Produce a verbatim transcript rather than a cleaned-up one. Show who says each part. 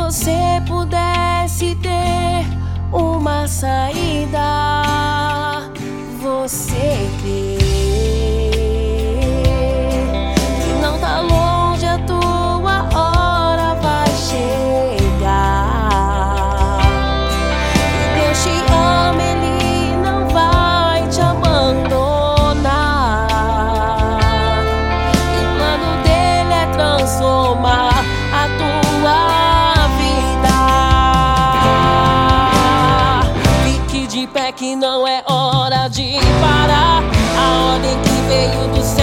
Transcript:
Speaker 1: você pudesse ter uma saída, você crê que não tá longe, a tua hora vai chegar. E Deus te ama, Ele não vai te abandonar. E o plano dele é transformar a tua vida. De pé que não é hora de parar. A ordem que veio do céu